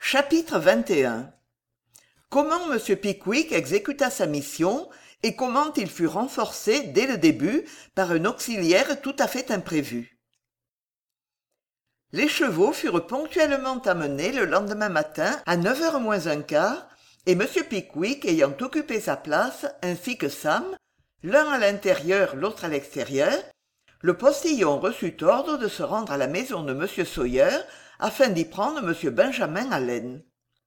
Chapitre 21. Comment M. Pickwick exécuta sa mission et comment il fut renforcé dès le début par un auxiliaire tout à fait imprévu. Les chevaux furent ponctuellement amenés le lendemain matin à 9h moins un quart, et M. Pickwick ayant occupé sa place, ainsi que Sam, l'un à l'intérieur, l'autre à l'extérieur, le postillon reçut ordre de se rendre à la maison de M. Sawyer afin d'y prendre M. Benjamin Allen.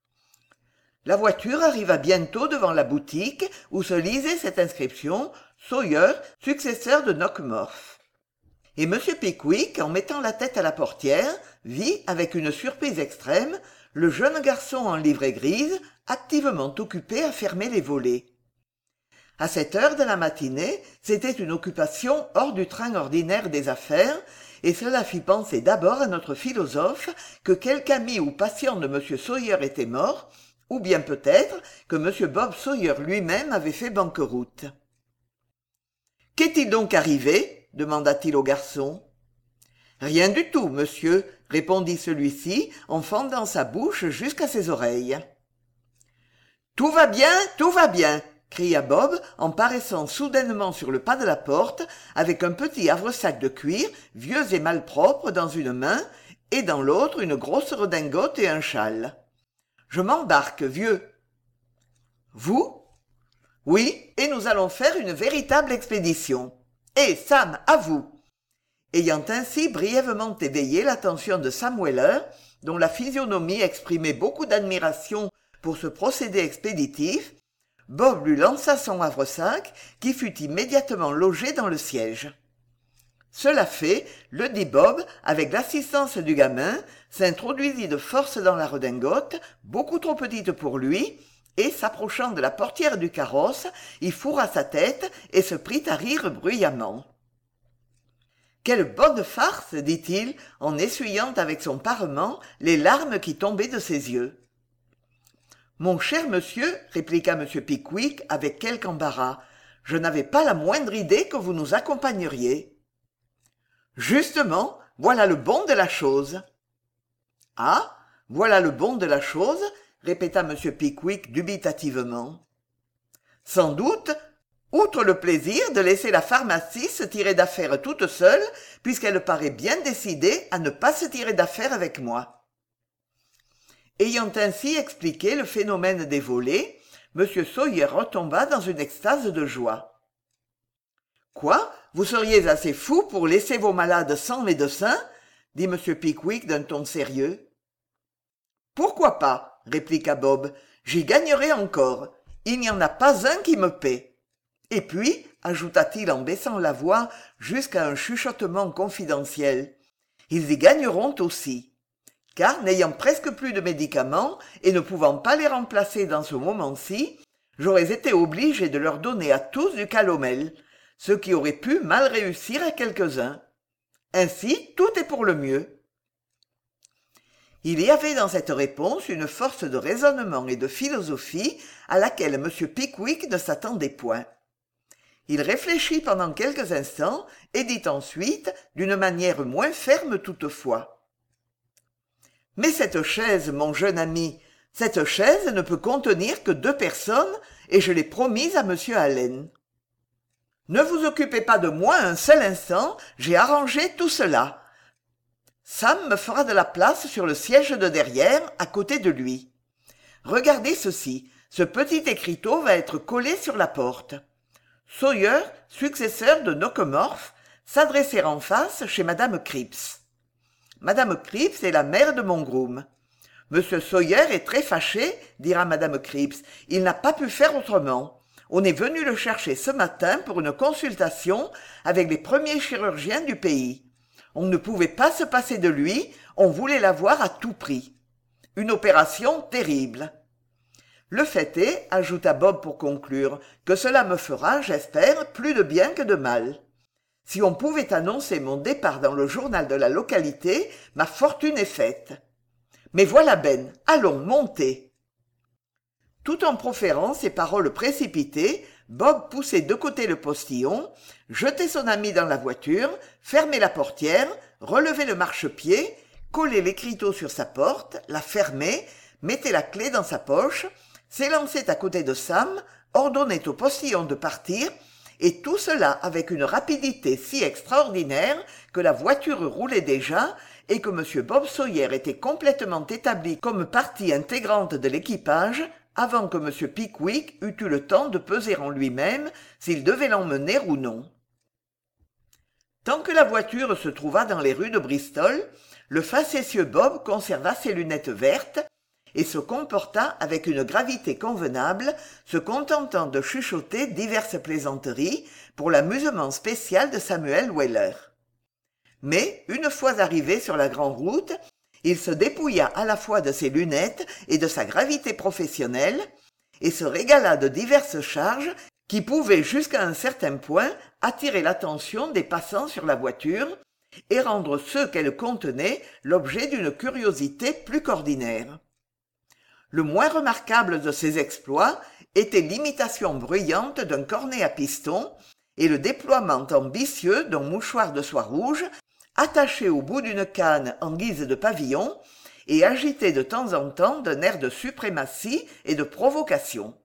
La voiture arriva bientôt devant la boutique où se lisait cette inscription « Sawyer, successeur de Nockemorf ». Et M. Pickwick, en mettant la tête à la portière, vit, avec une surprise extrême, le jeune garçon en livrée grise, activement occupé à fermer les volets. À cette heure de la matinée, c'était une occupation hors du train ordinaire des affaires, et cela fit penser d'abord à notre philosophe que quelque ami ou patient de M. Sawyer était mort, ou bien peut-être que M. Bob Sawyer lui-même avait fait banqueroute. « Qu'est-il donc arrivé ?» demanda-t-il au garçon. « Rien du tout, monsieur, » répondit celui-ci en fendant sa bouche jusqu'à ses oreilles. « Tout va bien !» cria Bob en paraissant soudainement sur le pas de la porte avec un petit havresac de cuir vieux et malpropre dans une main et dans l'autre une grosse redingote et un châle. « Je m'embarque, vieux. »« Vous ?»« Oui, et nous allons faire une véritable expédition. Et Sam, à vous !» Ayant ainsi brièvement éveillé l'attention de Sam Weller, dont la physionomie exprimait beaucoup d'admiration pour ce procédé expéditif, Bob lui lança son havresac, qui fut immédiatement logé dans le siège. Cela fait, le dit Bob, avec l'assistance du gamin, s'introduisit de force dans la redingote, beaucoup trop petite pour lui, et, s'approchant de la portière du carrosse, y fourra sa tête et se prit à rire bruyamment. « Quelle bonne farce !» dit-il, en essuyant avec son parement les larmes qui tombaient de ses yeux. « Mon cher monsieur, répliqua M. Pickwick avec quelque embarras, je n'avais pas la moindre idée que vous nous accompagneriez. »« Justement, voilà le bon de la chose. »« Ah, voilà le bon de la chose ?» répéta M. Pickwick dubitativement. « Sans doute, outre le plaisir de laisser la pharmacie se tirer d'affaire toute seule, puisqu'elle paraît bien décidée à ne pas se tirer d'affaire avec moi. » Ayant ainsi expliqué le phénomène des volets, M. Sawyer retomba dans une extase de joie. « Quoi, vous seriez assez fou pour laisser vos malades sans médecin ?» dit M. Pickwick d'un ton sérieux. « Pourquoi pas ?» répliqua Bob. « J'y gagnerai encore. Il n'y en a pas un qui me paie. Et puis, ajouta-t-il en baissant la voix jusqu'à un chuchotement confidentiel, ils y gagneront aussi. Car, n'ayant presque plus de médicaments et ne pouvant pas les remplacer dans ce moment-ci, j'aurais été obligé de leur donner à tous du calomel, ce qui aurait pu mal réussir à quelques-uns. Ainsi, tout est pour le mieux. » Il y avait dans cette réponse une force de raisonnement et de philosophie à laquelle M. Pickwick ne s'attendait point. Il réfléchit pendant quelques instants et dit ensuite, d'une manière moins ferme toutefois, « Mais cette chaise, mon jeune ami, cette chaise ne peut contenir que 2 personnes et je l'ai promise à M. Allen. »« Ne vous occupez pas de moi un seul instant, j'ai arrangé tout cela. Sam me fera de la place sur le siège de derrière, à côté de lui. Regardez ceci, ce petit écriteau va être collé sur la porte. Sawyer, successeur de Nockemorf, s'adresser en face chez Madame Cripps. Madame Cripps est la mère de mon groom. Monsieur Sawyer est très fâché, dira Madame Cripps. Il n'a pas pu faire autrement. On est venu le chercher ce matin pour une consultation avec les premiers chirurgiens du pays. On ne pouvait pas se passer de lui, on voulait l'avoir à tout prix. Une opération terrible. Le fait est, ajouta Bob pour conclure, que cela me fera, j'espère, plus de bien que de mal. Si on pouvait annoncer mon départ dans le journal de la localité, ma fortune est faite. Mais voilà Ben, allons, montez. » Tout en proférant ces paroles précipitées, Bob poussait de côté le postillon, jetait son ami dans la voiture, fermait la portière, relevait le marchepied, collait l'écriteau sur sa porte, la fermait, mettait la clé dans sa poche, s'élançait à côté de Sam, ordonnait au postillon de partir, et tout cela avec une rapidité si extraordinaire que la voiture roulait déjà et que M. Bob Sawyer était complètement établi comme partie intégrante de l'équipage avant que M. Pickwick eût eu le temps de peser en lui-même s'il devait l'emmener ou non. Tant que la voiture se trouva dans les rues de Bristol, le facétieux Bob conserva ses lunettes vertes et se comporta avec une gravité convenable, se contentant de chuchoter diverses plaisanteries pour l'amusement spécial de Samuel Weller. Mais, une fois arrivé sur la grande route, il se dépouilla à la fois de ses lunettes et de sa gravité professionnelle, et se régala de diverses charges qui pouvaient jusqu'à un certain point attirer l'attention des passants sur la voiture et rendre ceux qu'elle contenait l'objet d'une curiosité plus qu'ordinaire. Le moins remarquable de ses exploits était l'imitation bruyante d'un cornet à piston et le déploiement ambitieux d'un mouchoir de soie rouge attaché au bout d'une canne en guise de pavillon et agité de temps en temps d'un air de suprématie et de provocation.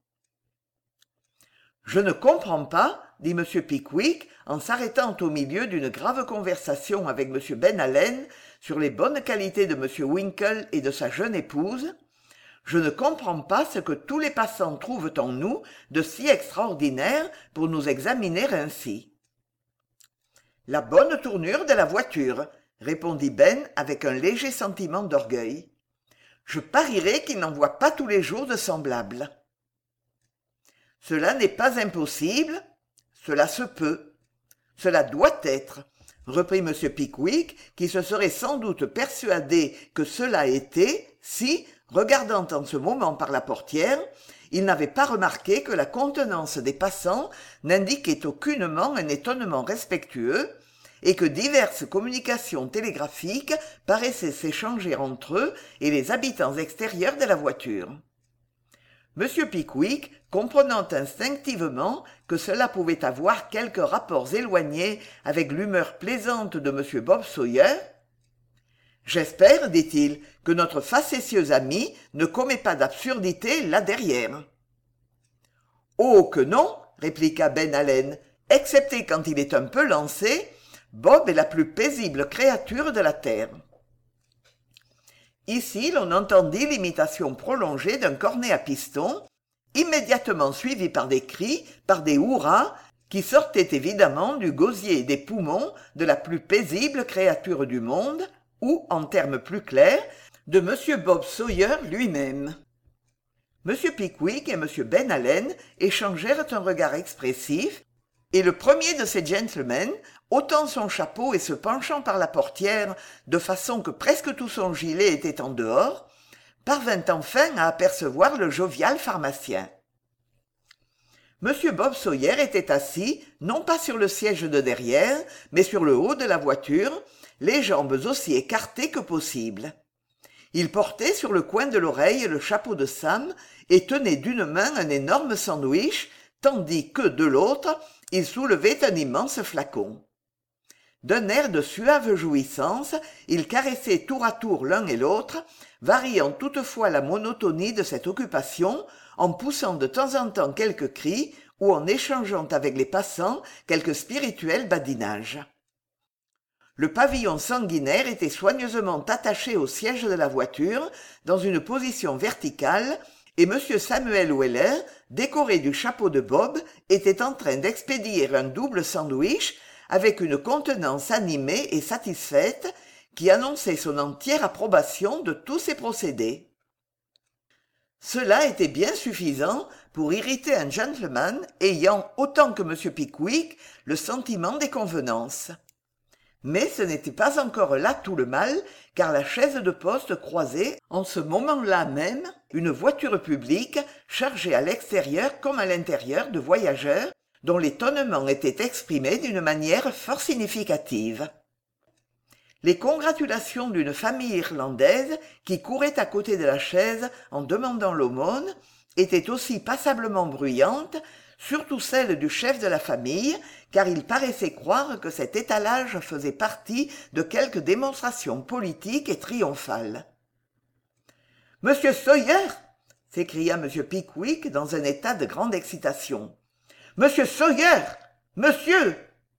« Je ne comprends pas, » dit M. Pickwick en s'arrêtant au milieu d'une grave conversation avec M. Ben Allen sur les bonnes qualités de M. Winkle et de sa jeune épouse, « je ne comprends pas ce que tous les passants trouvent en nous de si extraordinaire pour nous examiner ainsi. »« La bonne tournure de la voiture, » répondit Ben avec un léger sentiment d'orgueil. « Je parierais qu'il n'en voit pas tous les jours de semblables. »« Cela n'est pas impossible, cela se peut, cela doit être, » reprit M. Pickwick, qui se serait sans doute persuadé que cela était si, regardant en ce moment par la portière, il n'avait pas remarqué que la contenance des passants n'indiquait aucunement un étonnement respectueux et que diverses communications télégraphiques paraissaient s'échanger entre eux et les habitants extérieurs de la voiture. M. Pickwick, comprenant instinctivement que cela pouvait avoir quelques rapports éloignés avec l'humeur plaisante de M. Bob Sawyer, « J'espère, dit-il, que notre facétieux ami ne commet pas d'absurdité là derrière. »« Oh que non, répliqua Ben Allen, excepté quand il est un peu lancé, Bob est la plus paisible créature de la terre. » Ici, l'on entendit l'imitation prolongée d'un cornet à piston, immédiatement suivie par des cris, par des hurrahs, qui sortaient évidemment du gosier et des poumons de la plus paisible créature du monde, ou, en termes plus clairs, de M. Bob Sawyer lui-même. M. Pickwick et M. Ben Allen échangèrent un regard expressif, et le premier de ces gentlemen, ôtant son chapeau et se penchant par la portière de façon que presque tout son gilet était en dehors, parvint enfin à apercevoir le jovial pharmacien. M. Bob Sawyer était assis, non pas sur le siège de derrière, mais sur le haut de la voiture, les jambes aussi écartées que possible. Il portait sur le coin de l'oreille le chapeau de Sam et tenait d'une main un énorme sandwich, tandis que, de l'autre, il soulevait un immense flacon. D'un air de suave jouissance, il caressait tour à tour l'un et l'autre, variant toutefois la monotonie de cette occupation en poussant de temps en temps quelques cris ou en échangeant avec les passants quelques spirituels badinages. Le pavillon sanguinaire était soigneusement attaché au siège de la voiture dans une position verticale et M. Samuel Weller, décoré du chapeau de Bob, était en train d'expédier un double sandwich avec une contenance animée et satisfaite qui annonçait son entière approbation de tous ses procédés. Cela était bien suffisant pour irriter un gentleman ayant, autant que M. Pickwick, le sentiment des convenances. Mais ce n'était pas encore là tout le mal, car la chaise de poste croisait, en ce moment-là même, une voiture publique chargée à l'extérieur comme à l'intérieur de voyageurs dont l'étonnement était exprimé d'une manière fort significative. Les congratulations d'une famille irlandaise qui courait à côté de la chaise en demandant l'aumône étaient aussi passablement bruyantes, surtout celles du chef de la famille, car il paraissait croire que cet étalage faisait partie de quelque démonstration politique et triomphale. Monsieur Sawyer! S'écria M. Pickwick dans un état de grande excitation. Monsieur Sawyer! Monsieur!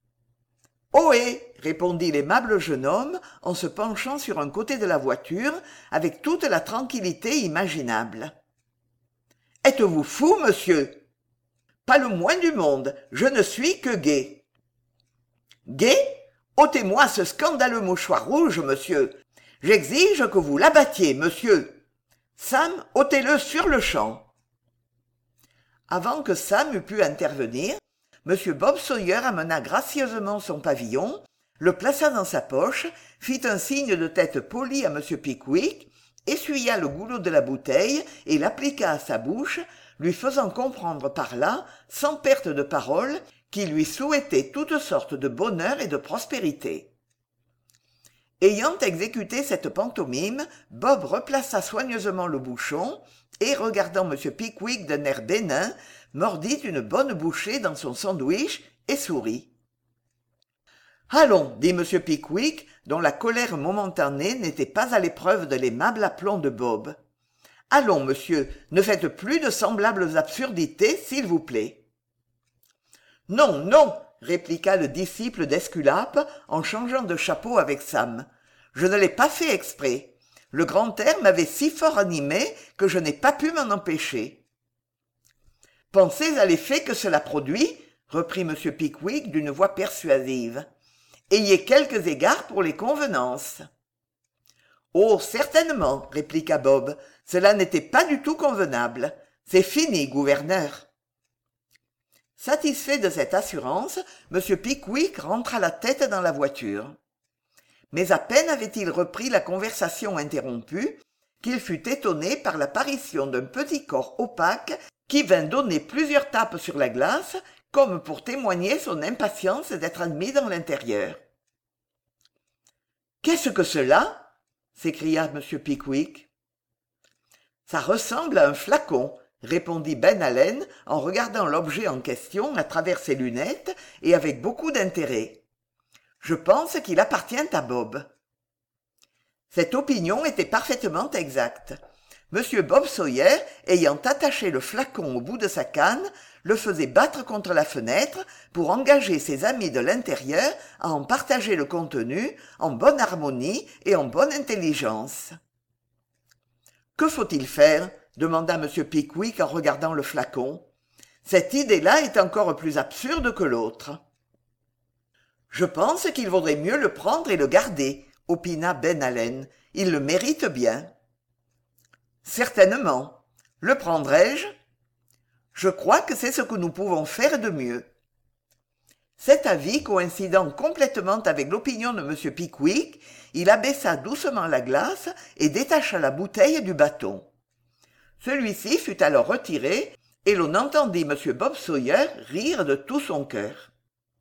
Ohé! Répondit l'aimable jeune homme en se penchant sur un côté de la voiture avec toute la tranquillité imaginable. Êtes-vous fou, monsieur? Pas le moins du monde, je ne suis que gai. Gai? Ôtez-moi ce scandaleux mouchoir rouge, monsieur. J'exige que vous l'abattiez, monsieur. Sam, ôtez-le sur-le-champ. Avant que Sam eût pu intervenir, M. Bob Sawyer amena gracieusement son pavillon, le plaça dans sa poche, fit un signe de tête poli à M. Pickwick, essuya le goulot de la bouteille et l'appliqua à sa bouche, lui faisant comprendre par là, sans perte de parole, qu'il lui souhaitait toutes sortes de bonheur et de prospérité. Ayant exécuté cette pantomime, Bob replaça soigneusement le bouchon et, regardant M. Pickwick d'un air bénin, mordit une bonne bouchée dans son sandwich et sourit. « Allons, dit M. Pickwick, dont la colère momentanée n'était pas à l'épreuve de l'aimable aplomb de Bob. « Allons, monsieur, ne faites plus de semblables absurdités, s'il vous plaît. »« Non, non, répliqua le disciple d'Esculape en changeant de chapeau avec Sam. « Je ne l'ai pas fait exprès. Le grand air m'avait si fort animé que je n'ai pas pu m'en empêcher. »« Pensez à l'effet que cela produit, reprit M. Pickwick d'une voix persuasive. « Ayez quelques égards pour les convenances. »« Oh, certainement, répliqua Bob, cela n'était pas du tout convenable. C'est fini, gouverneur. » Satisfait de cette assurance, M. Pickwick rentra la tête dans la voiture. Mais à peine avait-il repris la conversation interrompue qu'il fut étonné par l'apparition d'un petit corps opaque qui vint donner plusieurs tapes sur la glace, comme pour témoigner son impatience d'être admis dans l'intérieur. « Qu'est-ce que cela ?» s'écria M. Pickwick. « Ça ressemble à un flacon, » répondit Ben Allen en regardant l'objet en question à travers ses lunettes et avec beaucoup d'intérêt. « Je pense qu'il appartient à Bob. » Cette opinion était parfaitement exacte. M. Bob Sawyer, ayant attaché le flacon au bout de sa canne, le faisait battre contre la fenêtre pour engager ses amis de l'intérieur à en partager le contenu en bonne harmonie et en bonne intelligence. « Que faut-il faire ?» demanda M. Pickwick en regardant le flacon. « Cette idée-là est encore plus absurde que l'autre. »« Je pense qu'il vaudrait mieux le prendre et le garder, » opina Ben Allen. « Il le mérite bien. »« Certainement. Le prendrai-je ? » « Je crois que c'est ce que nous pouvons faire de mieux. » Cet avis coïncidant complètement avec l'opinion de M. Pickwick, il abaissa doucement la glace et détacha la bouteille du bâton. Celui-ci fut alors retiré et l'on entendit M. Bob Sawyer rire de tout son cœur.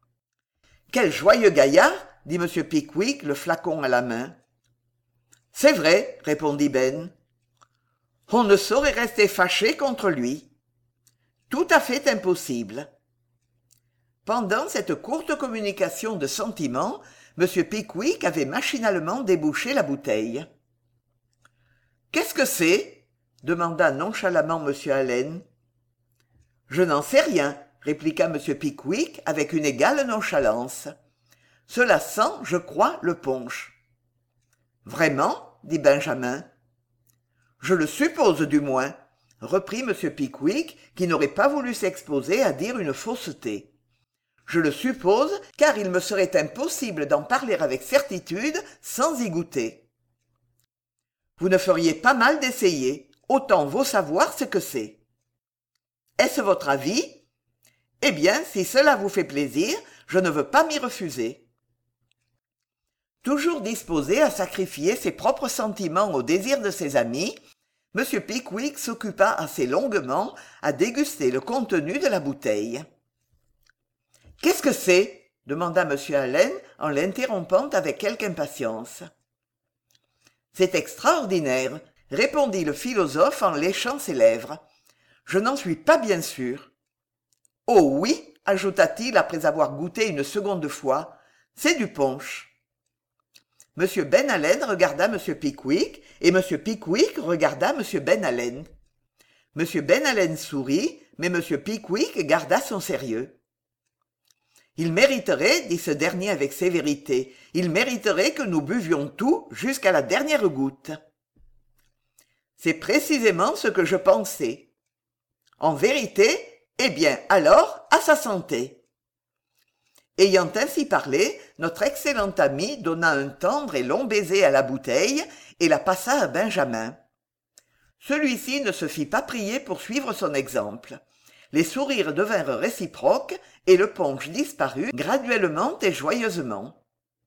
« Quel joyeux gaillard !» dit M. Pickwick, le flacon à la main. « C'est vrai, » répondit Ben. « On ne saurait rester fâché contre lui. » Tout à fait impossible. Pendant cette courte communication de sentiments, M. Pickwick avait machinalement débouché la bouteille. « Qu'est-ce que c'est ?» demanda nonchalamment M. Allen. « Je n'en sais rien, » répliqua M. Pickwick avec une égale nonchalance. « Cela sent, je crois, le punch. »« Vraiment ?» dit Benjamin. « Je le suppose du moins, » reprit M. Pickwick, qui n'aurait pas voulu s'exposer à dire une fausseté. « Je le suppose, car il me serait impossible d'en parler avec certitude sans y goûter. »« Vous ne feriez pas mal d'essayer, autant vaut savoir ce que c'est. »« Est-ce votre avis ? Eh bien, si cela vous fait plaisir, je ne veux pas m'y refuser. » Toujours disposé à sacrifier ses propres sentiments aux désirs de ses amis, M. Pickwick s'occupa assez longuement à déguster le contenu de la bouteille. « Qu'est-ce que c'est ?» demanda M. Allen en l'interrompant avec quelque impatience. « C'est extraordinaire, » répondit le philosophe en léchant ses lèvres. « Je n'en suis pas bien sûr. »« Oh oui, » ajouta-t-il après avoir goûté une seconde fois, « c'est du punch. » M. Ben Allen regarda M. Pickwick, et M. Pickwick regarda M. Ben Allen. M. Ben Allen sourit, mais M. Pickwick garda son sérieux. « Il mériterait, dit ce dernier avec sévérité, il mériterait que nous buvions tout jusqu'à la dernière goutte. » C'est précisément ce que je pensais. En vérité, eh bien, alors, à sa santé. Ayant ainsi parlé, notre excellent ami donna un tendre et long baiser à la bouteille et la passa à Benjamin. Celui-ci ne se fit pas prier pour suivre son exemple. Les sourires devinrent réciproques et le punch disparut graduellement et joyeusement.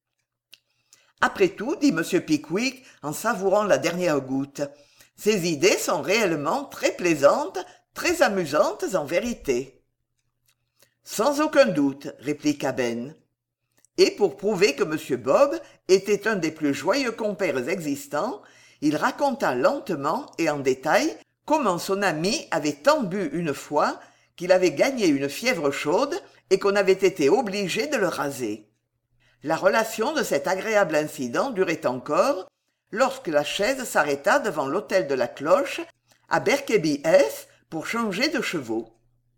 Après tout, dit M. Pickwick en savourant la dernière goutte, ces idées sont réellement très plaisantes, très amusantes en vérité. Sans aucun doute, répliqua Ben. Et pour prouver que M. Bob était un des plus joyeux compères existants, il raconta lentement et en détail comment son ami avait tant bu une fois qu'il avait gagné une fièvre chaude et qu'on avait été obligé de le raser. La relation de cet agréable incident durait encore lorsque la chaise s'arrêta devant l'hôtel de la Cloche à Berkeby-Heath pour changer de chevaux.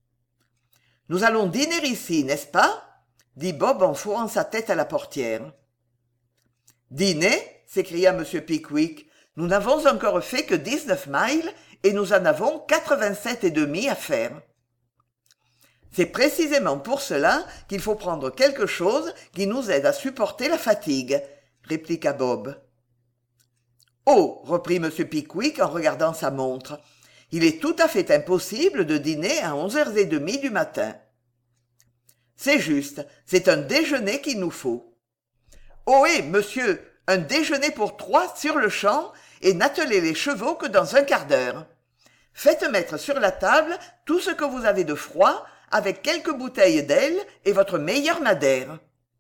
« Nous allons dîner ici, n'est-ce pas ?» dit Bob en fourrant sa tête à la portière. « Dîner ?» s'écria M. Pickwick. « Nous n'avons encore fait que 19 miles et nous en avons 87 et demi à faire. » C'est précisément pour cela qu'il faut prendre quelque chose qui nous aide à supporter la fatigue, répliqua Bob. « Oh !» reprit M. Pickwick en regardant sa montre. « Il est tout à fait impossible de dîner à 11h30 du matin. »« C'est juste, c'est un déjeuner qu'il nous faut. »« Ohé, monsieur, un déjeuner pour 3 sur le champ et n'attelez les chevaux que dans un quart d'heure. Faites mettre sur la table tout ce que vous avez de froid, avec quelques bouteilles d'aile et votre meilleur madère. »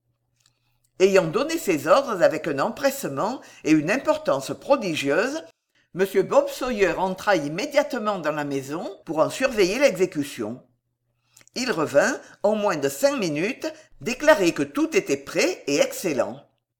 Ayant donné ses ordres avec un empressement et une importance prodigieuse, M. Bob Sawyer entra immédiatement dans la maison pour en surveiller l'exécution. Il revint, en moins de 5 minutes, déclarer que tout était prêt et excellent.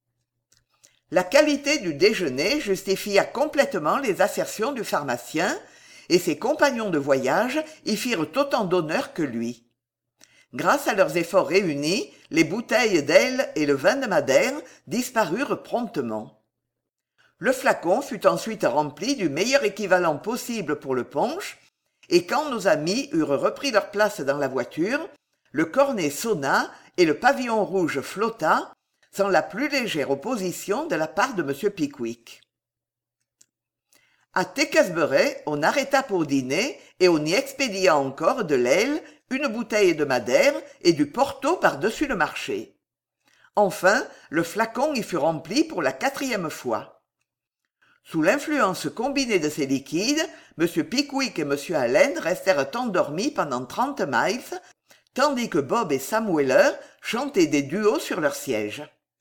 La qualité du déjeuner justifia complètement les assertions du pharmacien, et ses compagnons de voyage y firent autant d'honneur que lui. Grâce à leurs efforts réunis, les bouteilles d'aile et le vin de madère disparurent promptement. Le flacon fut ensuite rempli du meilleur équivalent possible pour le punch, et quand nos amis eurent repris leur place dans la voiture, le cornet sonna et le pavillon rouge flotta, sans la plus légère opposition de la part de M. Pickwick. À Tewkesbury, on arrêta pour dîner et on y expédia encore de l'aile, une bouteille de madère et du porto par-dessus le marché. Enfin, le flacon y fut rempli pour la 4e fois. Sous l'influence combinée de ces liquides, M. Pickwick et M. Allen restèrent endormis pendant 30 miles, tandis que Bob et Sam Weller chantaient des duos sur leurs sièges.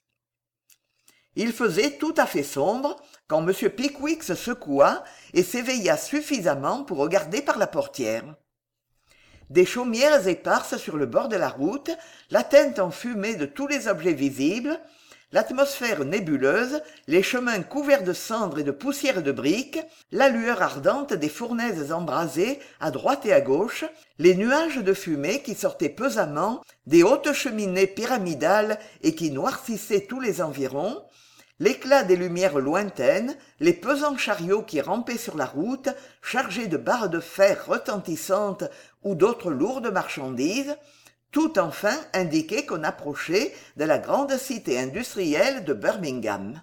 Il faisait tout à fait sombre quand M. Pickwick se secoua et s'éveilla suffisamment pour regarder par la portière. Des chaumières éparses sur le bord de la route, la teinte enfumée de tous les objets visibles, l'atmosphère nébuleuse, les chemins couverts de cendres et de poussière de briques, la lueur ardente des fournaises embrasées à droite et à gauche, les nuages de fumée qui sortaient pesamment des hautes cheminées pyramidales et qui noircissaient tous les environs, l'éclat des lumières lointaines, les pesants chariots qui rampaient sur la route, chargés de barres de fer retentissantes ou d'autres lourdes marchandises, tout enfin indiquait qu'on approchait de la grande cité industrielle de Birmingham.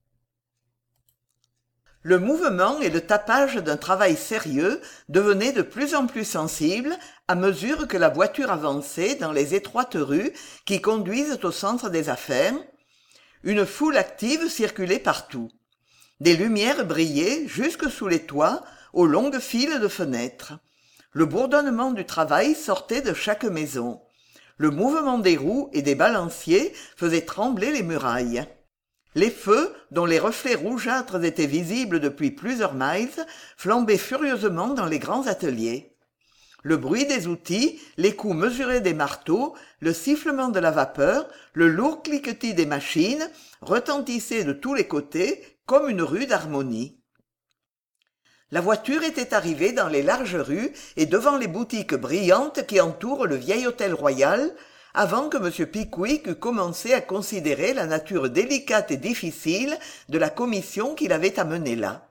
Le mouvement et le tapage d'un travail sérieux devenaient de plus en plus sensibles à mesure que la voiture avançait dans les étroites rues qui conduisent au centre des affaires. Une foule active circulait partout. Des lumières brillaient jusque sous les toits, aux longues files de fenêtres. Le bourdonnement du travail sortait de chaque maison. Le mouvement des roues et des balanciers faisait trembler les murailles. Les feux, dont les reflets rougeâtres étaient visibles depuis plusieurs miles, flambaient furieusement dans les grands ateliers. Le bruit des outils, les coups mesurés des marteaux, le sifflement de la vapeur, le lourd cliquetis des machines retentissaient de tous les côtés comme une rude harmonie. La voiture était arrivée dans les larges rues et devant les boutiques brillantes qui entourent le vieil hôtel royal, avant que M. Pickwick eût commencé à considérer la nature délicate et difficile de la commission qu'il avait amenée là.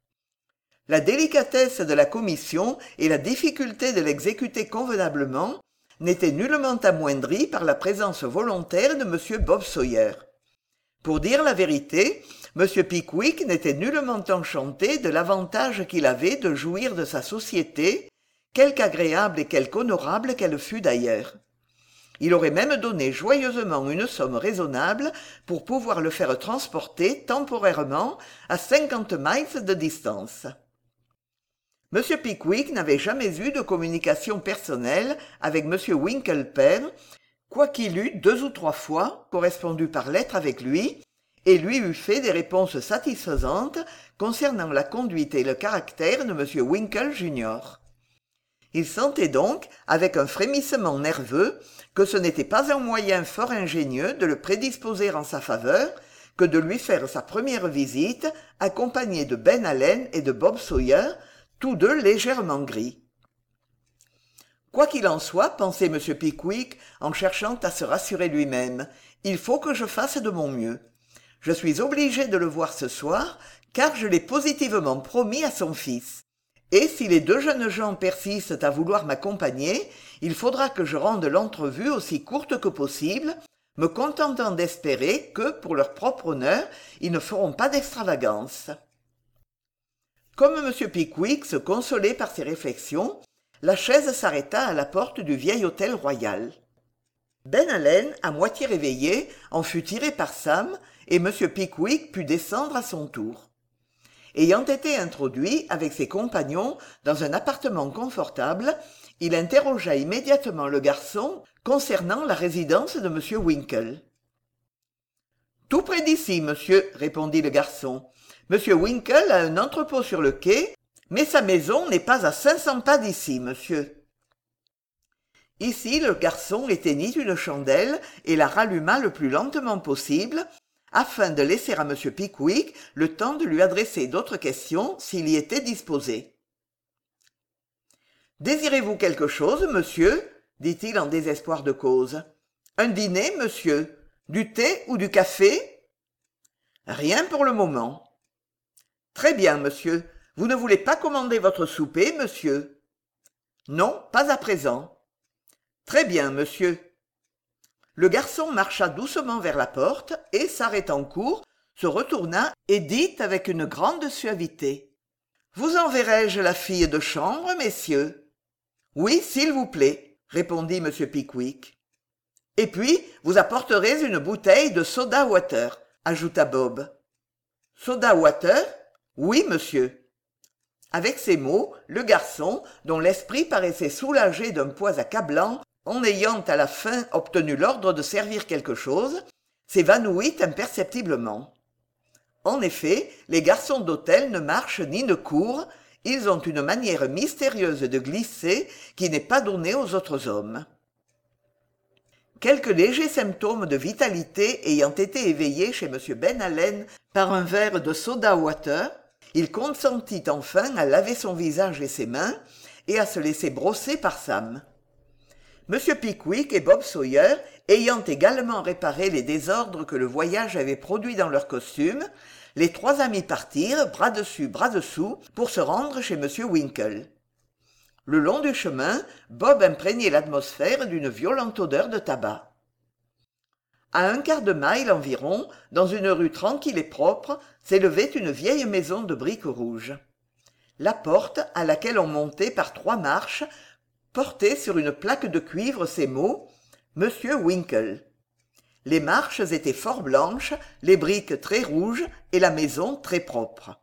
La délicatesse de la commission et la difficulté de l'exécuter convenablement n'étaient nullement amoindries par la présence volontaire de M. Bob Sawyer. Pour dire la vérité, M. Pickwick n'était nullement enchanté de l'avantage qu'il avait de jouir de sa société, quelque agréable et quelque honorable qu'elle fût d'ailleurs. Il aurait même donné joyeusement une somme raisonnable pour pouvoir le faire transporter temporairement à 50 miles de distance. M. Pickwick n'avait jamais eu de communication personnelle avec M. Winkleper, quoiqu'il eût 2 ou 3 fois correspondu par lettre avec lui, et lui eût fait des réponses satisfaisantes concernant la conduite et le caractère de M. Winkle junior. Il sentait donc, avec un frémissement nerveux, que ce n'était pas un moyen fort ingénieux de le prédisposer en sa faveur que de lui faire sa première visite, accompagné de Ben Allen et de Bob Sawyer, tous deux légèrement gris. Quoi qu'il en soit, pensait M. Pickwick, en cherchant à se rassurer lui-même, il faut que je fasse de mon mieux. Je suis obligé de le voir ce soir, car je l'ai positivement promis à son fils. Et si les 2 jeunes gens persistent à vouloir m'accompagner, il faudra que je rende l'entrevue aussi courte que possible, me contentant d'espérer que, pour leur propre honneur, ils ne feront pas d'extravagance. Comme M. Pickwick se consolait par ses réflexions, la chaise s'arrêta à la porte du vieil hôtel royal. Ben Allen, à moitié réveillé, en fut tiré par Sam, et M. Pickwick put descendre à son tour. Ayant été introduit avec ses compagnons dans un appartement confortable, il interrogea immédiatement le garçon concernant la résidence de M. Winkle. « Tout près d'ici, monsieur, » répondit le garçon. « M. Winkle a un entrepôt sur le quai, mais sa maison n'est pas à 500 pas d'ici, monsieur. » Ici, le garçon éteignit une chandelle et la ralluma le plus lentement possible, afin de laisser à M. Pickwick le temps de lui adresser d'autres questions s'il y était disposé. « Désirez-vous quelque chose, monsieur ?» dit-il en désespoir de cause. « Un dîner, monsieur? Du thé ou du café ?»« Rien pour le moment. »« Très bien, monsieur. Vous ne voulez pas commander votre souper, monsieur ? » ?»« Non, pas à présent. »« Très bien, monsieur. » Le garçon marcha doucement vers la porte et, s'arrêtant court, se retourna et dit avec une grande suavité. « Vous enverrai-je la fille de chambre, messieurs ?»« Oui, s'il vous plaît, » répondit M. Pickwick. « Et puis, vous apporterez une bouteille de soda water, » ajouta Bob. « Soda water ? Oui, monsieur. » Avec ces mots, le garçon, dont l'esprit paraissait soulagé d'un poids accablant, en ayant à la fin obtenu l'ordre de servir quelque chose, s'évanouit imperceptiblement. En effet, les garçons d'hôtel ne marchent ni ne courent, ils ont une manière mystérieuse de glisser qui n'est pas donnée aux autres hommes. Quelques légers symptômes de vitalité ayant été éveillés chez M. Ben Allen par un verre de soda water, il consentit enfin à laver son visage et ses mains et à se laisser brosser par Sam. M. Pickwick et Bob Sawyer, ayant également réparé les désordres que le voyage avait produits dans leurs costumes, les 3 amis partirent, bras dessus, bras dessous, pour se rendre chez M. Winkle. Le long du chemin, Bob imprégnait l'atmosphère d'une violente odeur de tabac. À 1/4 de mille environ, dans une rue tranquille et propre, s'élevait une vieille maison de briques rouges. La porte, à laquelle on montait par 3 marches, portait sur une plaque de cuivre ces mots « Monsieur Winkle ». Les marches étaient fort blanches, les briques très rouges et la maison très propre.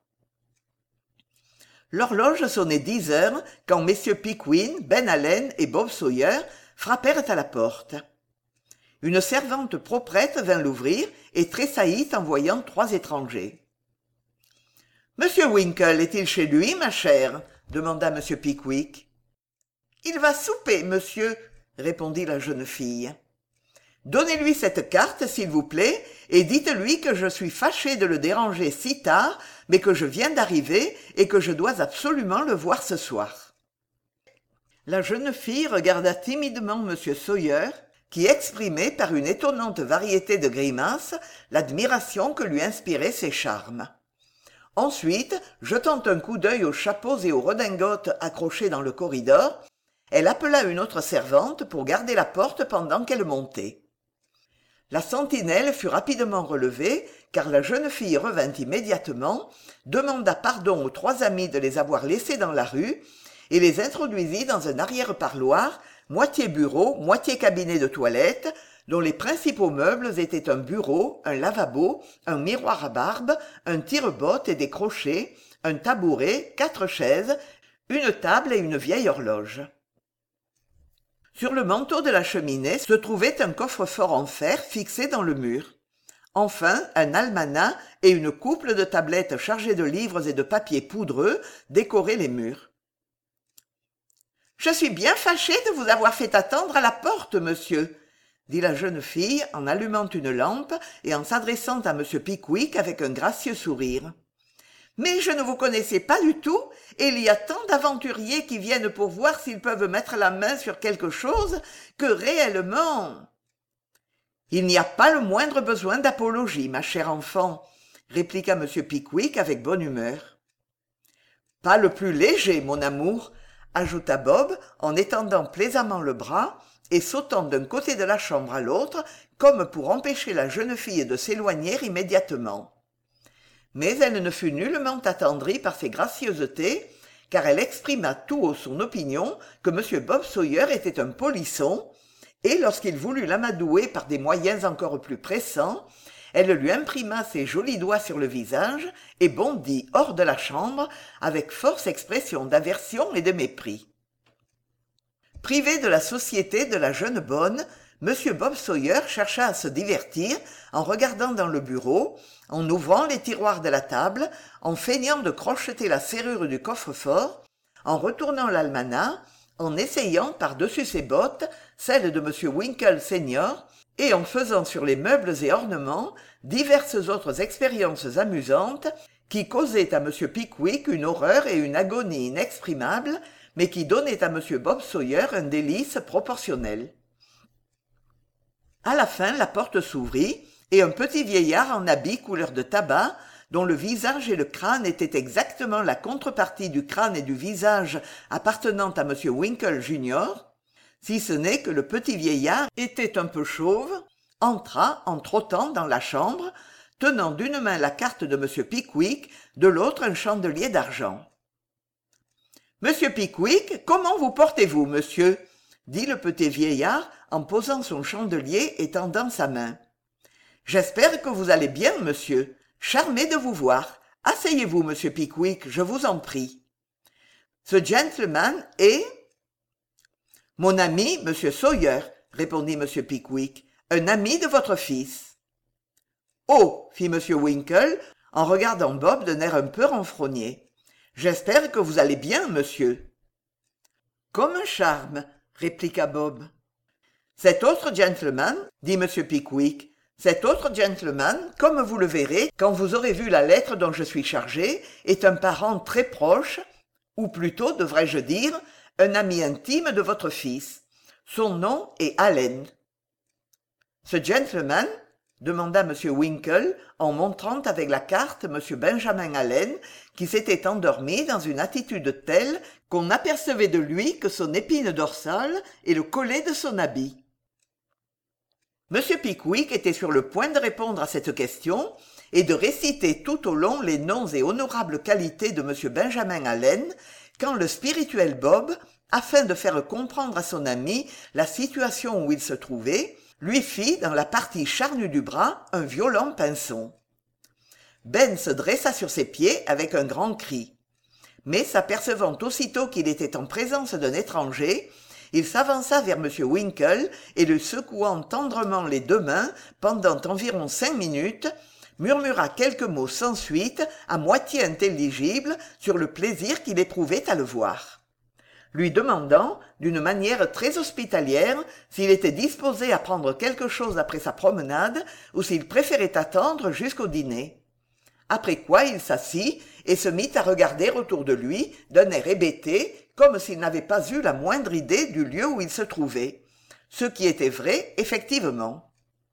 L'horloge sonnait 10 heures quand messieurs Pickwick, Ben Allen et Bob Sawyer frappèrent à la porte. Une servante proprette vint l'ouvrir et tressaillit en voyant 3 étrangers. « Monsieur Winkle est-il chez lui, ma chère ?» demanda M. Pickwick. « Il va souper, monsieur, répondit la jeune fille. Donnez-lui cette carte, s'il vous plaît, et dites-lui que je suis fâchée de le déranger si tard, mais que je viens d'arriver et que je dois absolument le voir ce soir. La jeune fille regarda timidement M. Sawyer, qui exprimait par une étonnante variété de grimaces l'admiration que lui inspiraient ses charmes. Ensuite, jetant un coup d'œil aux chapeaux et aux redingotes accrochés dans le corridor, elle appela une autre servante pour garder la porte pendant qu'elle montait. La sentinelle fut rapidement relevée, car la jeune fille revint immédiatement, demanda pardon aux 3 amis de les avoir laissés dans la rue, et les introduisit dans un arrière-parloir, moitié bureau, moitié cabinet de toilette, dont les principaux meubles étaient un bureau, un lavabo, un miroir à barbe, un tire-botte et des crochets, un tabouret, 4 chaises, une table et une vieille horloge. Sur le manteau de la cheminée se trouvait un coffre-fort en fer fixé dans le mur. Enfin, un almanach et une couple de tablettes chargées de livres et de papiers poudreux décoraient les murs. « Je suis bien fâchée de vous avoir fait attendre à la porte, monsieur, » dit la jeune fille en allumant une lampe et en s'adressant à M. Pickwick avec un gracieux sourire. « Mais je ne vous connaissais pas du tout, et il y a tant d'aventuriers qui viennent pour voir s'ils peuvent mettre la main sur quelque chose que réellement... » « Il n'y a pas le moindre besoin d'apologie, ma chère enfant, » répliqua M. Pickwick avec bonne humeur. « Pas le plus léger, mon amour, » ajouta Bob en étendant plaisamment le bras et sautant d'un côté de la chambre à l'autre comme pour empêcher la jeune fille de s'éloigner immédiatement. Mais elle ne fut nullement attendrie par ces gracieusetés, car elle exprima tout haut son opinion que M. Bob Sawyer était un polisson, et lorsqu'il voulut l'amadouer par des moyens encore plus pressants, elle lui imprima ses jolis doigts sur le visage et bondit hors de la chambre avec force expression d'aversion et de mépris. Privé de la société de la jeune bonne, M. Bob Sawyer chercha à se divertir en regardant dans le bureau, en ouvrant les tiroirs de la table, en feignant de crocheter la serrure du coffre-fort, en retournant l'almanach, en essayant par-dessus ses bottes celle de M. Winkle senior, et en faisant sur les meubles et ornements diverses autres expériences amusantes qui causaient à M. Pickwick une horreur et une agonie inexprimables, mais qui donnaient à M. Bob Sawyer un délice proportionnel. À la fin, la porte s'ouvrit, et un petit vieillard en habit couleur de tabac, dont le visage et le crâne étaient exactement la contrepartie du crâne et du visage appartenant à M. Winkle junior, si ce n'est que le petit vieillard était un peu chauve, entra en trottant dans la chambre, tenant d'une main la carte de M. Pickwick, de l'autre un chandelier d'argent. « Monsieur Pickwick, comment vous portez-vous, monsieur ?» dit le petit vieillard en posant son chandelier et tendant sa main. « J'espère que vous allez bien, monsieur. Charmé de vous voir. Asseyez-vous, monsieur Pickwick, je vous en prie. » Ce gentleman est... « Mon ami, monsieur Sawyer, » répondit M. Pickwick, « un ami de votre fils. »« Oh !» fit M. Winkle, en regardant Bob d'un air un peu renfrogné. « J'espère que vous allez bien, monsieur. »« Comme un charme, » répliqua Bob. « Cet autre gentleman, » dit M. Pickwick, « cet autre gentleman, comme vous le verrez quand vous aurez vu la lettre dont je suis chargé, est un parent très proche, ou plutôt, devrais-je dire, un ami intime de votre fils. Son nom est Allen. »« Ce gentleman ?» demanda M. Winkle en montrant avec la carte M. Benjamin Allen, qui s'était endormi dans une attitude telle qu'on n'apercevait de lui que son épine dorsale et le collet de son habit. M. Pickwick était sur le point de répondre à cette question et de réciter tout au long les noms et honorables qualités de M. Benjamin Allen, quand le spirituel Bob, afin de faire comprendre à son ami la situation où il se trouvait, lui fit dans la partie charnue du bras un violent pinçon. Ben se dressa sur ses pieds avec un grand cri. Mais s'apercevant aussitôt qu'il était en présence d'un étranger, il s'avança vers M. Winkle et lui secouant tendrement les 2 mains pendant environ 5 minutes, murmura quelques mots sans suite, à moitié intelligibles, sur le plaisir qu'il éprouvait à le voir. lui demandant, d'une manière très hospitalière, s'il était disposé à prendre quelque chose après sa promenade ou s'il préférait attendre jusqu'au dîner. Après quoi il s'assit et se mit à regarder autour de lui d'un air hébété, comme s'il n'avait pas eu la moindre idée du lieu où il se trouvait. Ce qui était vrai, effectivement.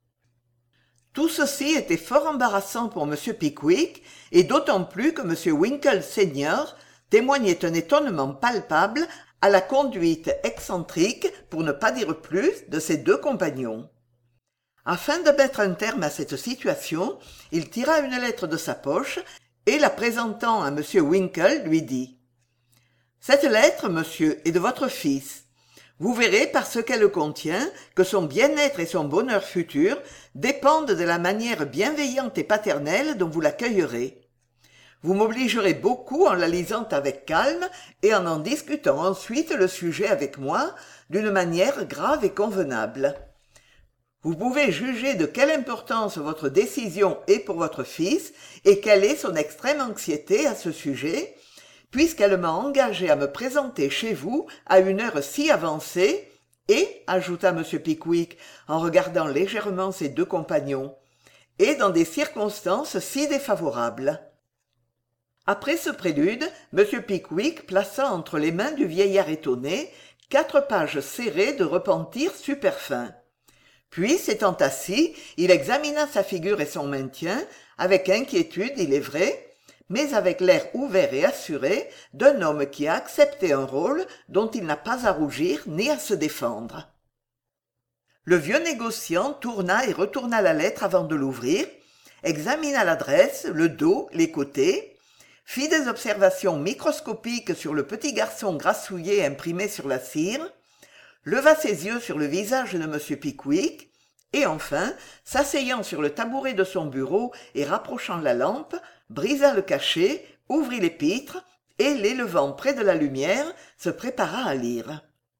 Tout ceci était fort embarrassant pour M. Pickwick, et d'autant plus que M. Winkle senior témoignait un étonnement palpable à la conduite excentrique, pour ne pas dire plus, de ses deux compagnons. Afin de mettre un terme à cette situation, il tira une lettre de sa poche et, la présentant à M. Winkle, lui dit « Cette lettre, monsieur, est de votre fils. Vous verrez par ce qu'elle contient que son bien-être et son bonheur futur dépendent de la manière bienveillante et paternelle dont vous l'accueillerez. Vous m'obligerez beaucoup en la lisant avec calme et en discutant ensuite le sujet avec moi d'une manière grave et convenable. Vous pouvez juger de quelle importance votre décision est pour votre fils et quelle est son extrême anxiété à ce sujet, puisqu'elle m'a engagé à me présenter chez vous à une heure si avancée et, ajouta M. Pickwick en regardant légèrement ses deux compagnons, et dans des circonstances si défavorables. Après ce prélude, M. Pickwick plaça entre les mains du vieillard étonné 4 pages serrées de repentir super fin. Puis, s'étant assis, il examina sa figure et son maintien, avec inquiétude, il est vrai, mais avec l'air ouvert et assuré d'un homme qui a accepté un rôle dont il n'a pas à rougir ni à se défendre. Le vieux négociant tourna et retourna la lettre avant de l'ouvrir, examina l'adresse, le dos, les côtés, fit des observations microscopiques sur le petit garçon grassouillé imprimé sur la cire, leva ses yeux sur le visage de M. Pickwick, et enfin, s'asseyant sur le tabouret de son bureau et rapprochant la lampe, brisa le cachet, ouvrit l'épître, et, l'élevant près de la lumière, se prépara à lire.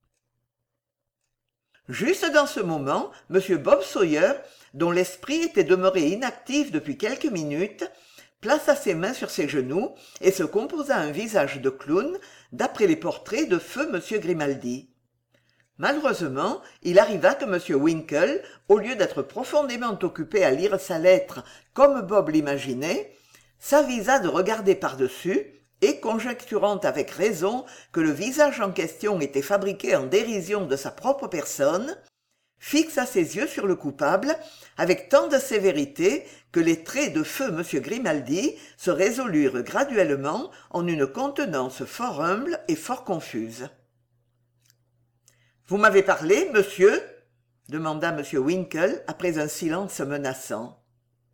Juste dans ce moment, M. Bob Sawyer, dont l'esprit était demeuré inactif depuis quelques minutes, plaça ses mains sur ses genoux et se composa un visage de clown, d'après les portraits de feu M. Grimaldi. Malheureusement, il arriva que M. Winkle, au lieu d'être profondément occupé à lire sa lettre comme Bob l'imaginait, s'avisa de regarder par-dessus et, conjecturant avec raison que le visage en question était fabriqué en dérision de sa propre personne, fixa ses yeux sur le coupable avec tant de sévérité que les traits de feu M. Grimaldi se résolurent graduellement en une contenance fort humble et fort confuse. « Vous m'avez parlé, monsieur ?» demanda M. Winkle après un silence menaçant.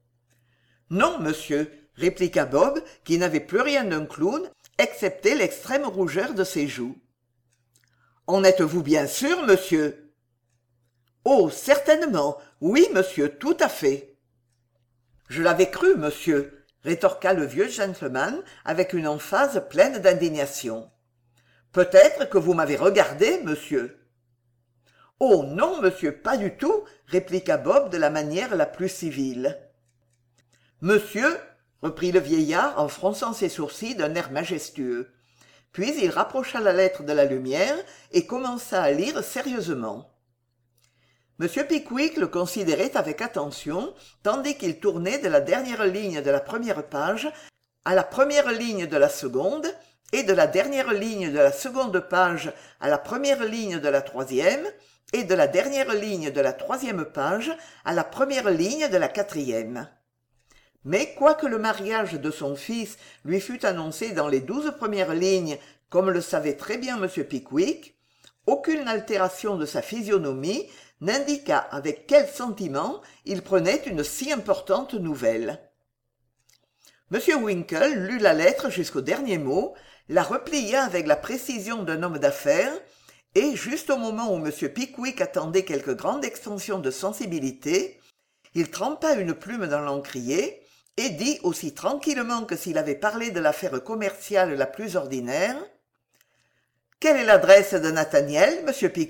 « Non, monsieur, » répliqua Bob, qui n'avait plus rien d'un clown, excepté l'extrême rougeur de ses joues. « En êtes-vous bien sûr, monsieur ?»« Oh, certainement, oui, monsieur, tout à fait. »« Je l'avais cru, monsieur, » rétorqua le vieux gentleman avec une emphase pleine d'indignation. « Peut-être que vous m'avez regardé, monsieur. » « Oh non, monsieur, pas du tout, » répliqua Bob de la manière la plus civile. « Monsieur, » reprit le vieillard en fronçant ses sourcils d'un air majestueux. Puis il rapprocha la lettre de la lumière et commença à lire sérieusement. M. Pickwick le considérait avec attention, tandis qu'il tournait de la dernière ligne de la première page à la première ligne de la seconde, et de la dernière ligne de la seconde page à la première ligne de la troisième, et de la dernière ligne de la troisième page à la première ligne de la quatrième. Mais quoique le mariage de son fils lui fût annoncé dans les 12 premières lignes, comme le savait très bien M. Pickwick, aucune altération de sa physionomie n'indiqua avec quel sentiment il prenait une si importante nouvelle. M. Winkle lut la lettre jusqu'au dernier mot, la replia avec la précision d'un homme d'affaires, et, juste au moment où M. Pickwick attendait quelque grande extension de sensibilité, il trempa une plume dans l'encrier et dit aussi tranquillement que s'il avait parlé de l'affaire commerciale la plus ordinaire : « Quelle est l'adresse de Nathaniel, M. Pickwick ? » ?»«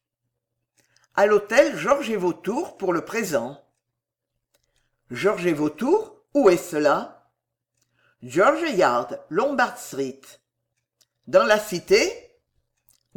À l'hôtel Georges et Vautour pour le présent. »« Georges et Vautour ? Où est cela ? » ?»« George Yard, Lombard Street. »« Dans la cité ? »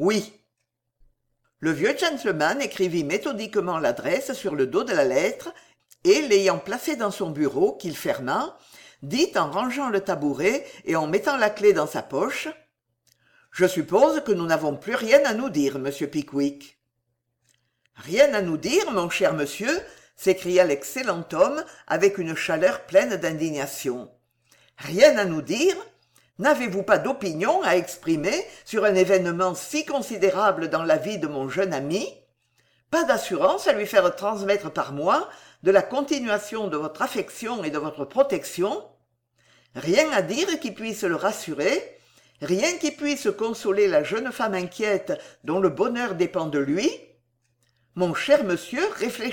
Oui. Le vieux gentleman écrivit méthodiquement l'adresse sur le dos de la lettre et, l'ayant placée dans son bureau, qu'il ferma, dit en rangeant le tabouret et en mettant la clef dans sa poche: « Je suppose que nous n'avons plus rien à nous dire, monsieur Pickwick. » « Rien à nous dire, mon cher monsieur !» s'écria l'excellent homme avec une chaleur pleine d'indignation. « Rien à nous dire ? N'avez-vous pas d'opinion à exprimer sur un événement si considérable dans la vie de mon jeune ami ? Pas d'assurance à lui faire transmettre par moi de la continuation de votre affection et de votre protection ? Rien à dire qui puisse le rassurer ? Rien qui puisse consoler la jeune femme inquiète dont le bonheur dépend de lui ? Mon cher monsieur, réfléchissez. »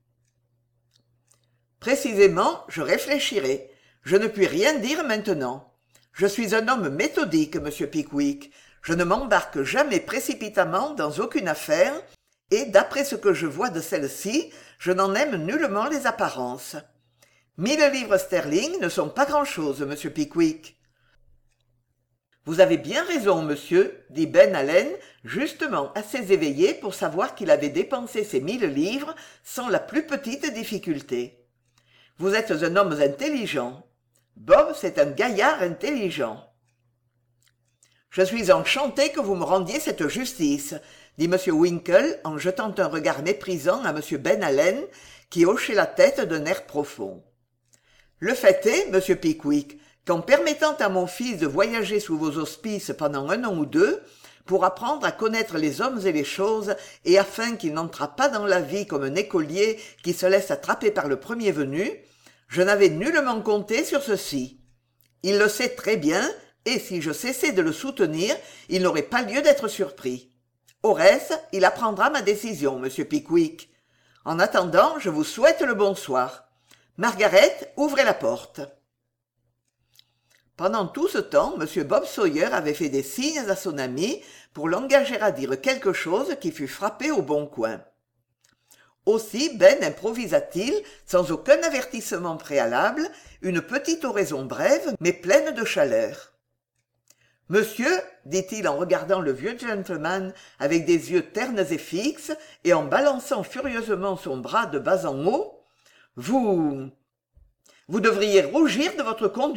« Précisément, je réfléchirai. Je ne puis rien dire maintenant. Je suis un homme méthodique, monsieur Pickwick. Je ne m'embarque jamais précipitamment dans aucune affaire, et, d'après ce que je vois de celle-ci, je n'en aime nullement les apparences. 1000 livres sterling ne sont pas grand-chose, monsieur Pickwick. »« Vous avez bien raison, monsieur, » dit Ben Allen, justement assez éveillé pour savoir qu'il avait dépensé ces 1000 livres sans la plus petite difficulté. « Vous êtes un homme intelligent. Bob, c'est un gaillard intelligent. »« Je suis enchanté que vous me rendiez cette justice, » dit M. Winkle en jetant un regard méprisant à M. Ben Allen, qui hochait la tête d'un air profond. « Le fait est, monsieur Pickwick, qu'en permettant à mon fils de voyager sous vos auspices pendant 1 an ou 2, pour apprendre à connaître les hommes et les choses, et afin qu'il n'entrât pas dans la vie comme un écolier qui se laisse attraper par le premier venu, je n'avais nullement compté sur ceci. Il le sait très bien, et si je cessais de le soutenir, il n'aurait pas lieu d'être surpris. Au reste, il apprendra ma décision, monsieur Pickwick. En attendant, je vous souhaite le bonsoir. Margaret, ouvrez la porte. » Pendant tout ce temps, M. Bob Sawyer avait fait des signes à son ami pour l'engager à dire quelque chose qui fût frappé au bon coin. Aussi Ben improvisa-t-il, sans aucun avertissement préalable, une petite oraison brève mais pleine de chaleur. « Monsieur, dit-il en regardant le vieux gentleman avec des yeux ternes et fixes et en balançant furieusement son bras de bas en haut, vous devriez rougir de votre conduite. »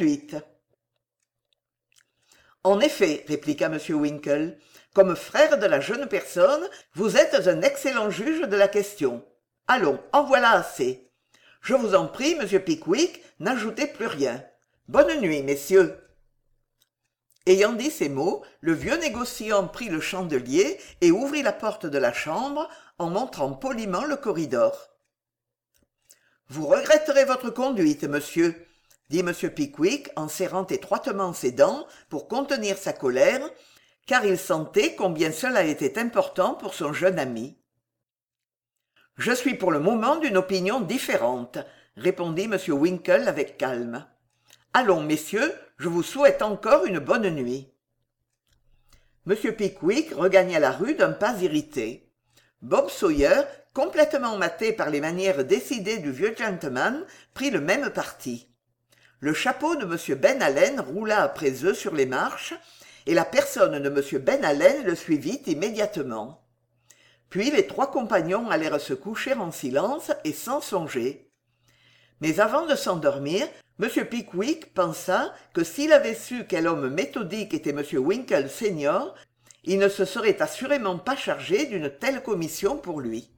« En effet, répliqua M. Winkle, comme frère de la jeune personne, vous êtes un excellent juge de la question. Allons, en voilà assez. Je vous en prie, monsieur Pickwick, n'ajoutez plus rien. Bonne nuit, messieurs. » Ayant dit ces mots, le vieux négociant prit le chandelier et ouvrit la porte de la chambre en montrant poliment le corridor. « Vous regretterez votre conduite, monsieur, » dit M. Pickwick en serrant étroitement ses dents pour contenir sa colère, car il sentait combien cela était important pour son jeune ami. « Je suis pour le moment d'une opinion différente, » répondit M. Winkle avec calme. « Allons, messieurs, je vous souhaite encore une bonne nuit. » M. Pickwick regagna la rue d'un pas irrité. Bob Sawyer, complètement maté par les manières décidées du vieux gentleman, prit le même parti. Le chapeau de M. Ben Allen roula après eux sur les marches, et la personne de M. Ben Allen le suivit immédiatement. Puis les 3 compagnons allèrent se coucher en silence et sans songer. Mais avant de s'endormir, M. Pickwick pensa que s'il avait su quel homme méthodique était M. Winkle senior, il ne se serait assurément pas chargé d'une telle commission pour lui.